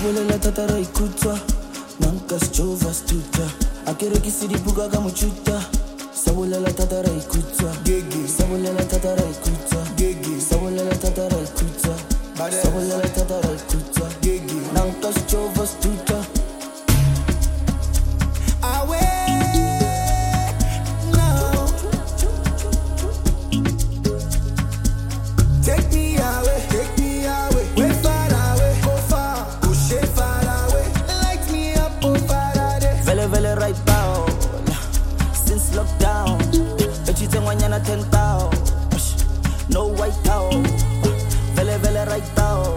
Sabolela tatara ikutwa Nanka sjova stuta Akere kisiri buga gamuchuta Sabolela tatara ikutwa Sabolela tatara ikutwa Sabolela tatara ikutwa Sabolela tatara ikutwa Nanka sjova stuta Lockdown, but you think when you're not 10,000, no white out, vele right out,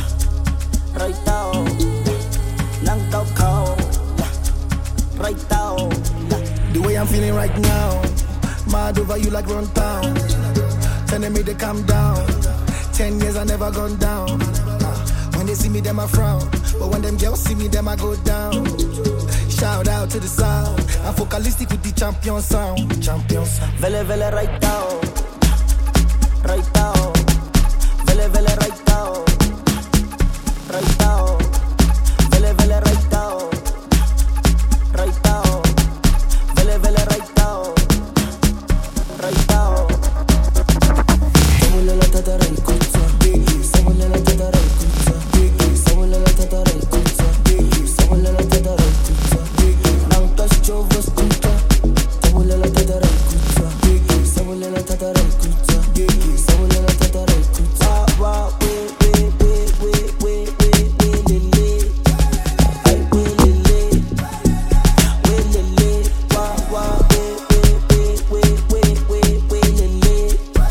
nang tao cow, right out. The way I'm feeling right now, mad over you like run town, telling me to calm down. 10 years I never gone down. When they see me, them I frown, but when them girls see me, them I go down. Shout out to the sound. I'm focalistic with the champion sound. Vele right out, vele right out, vele right out, vele right out. Sabolela tatara ikutwa, sabolela tatara ikutwa, sabolela tatara ikutwa, sabolela tatara ikutwa. Nanka sjova stuta, sabolela tatara ikutwa, sabolela tatara ikutwa, sabolela tatara ikutwa. Wa we lele, ay we lele, wa we lele.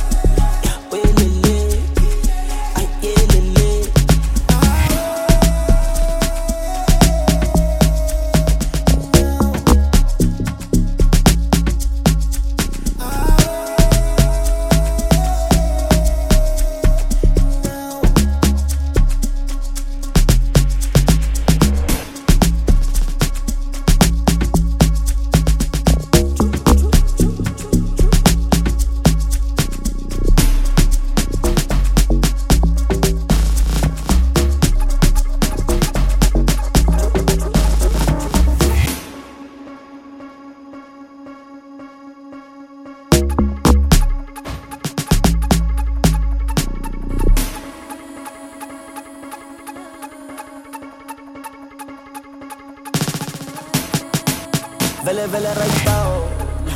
Vele right out,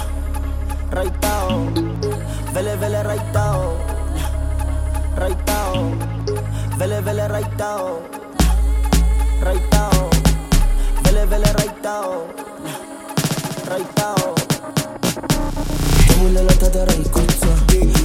vele right out, vele right out, vele right out. Sabolela tatara ikutwa.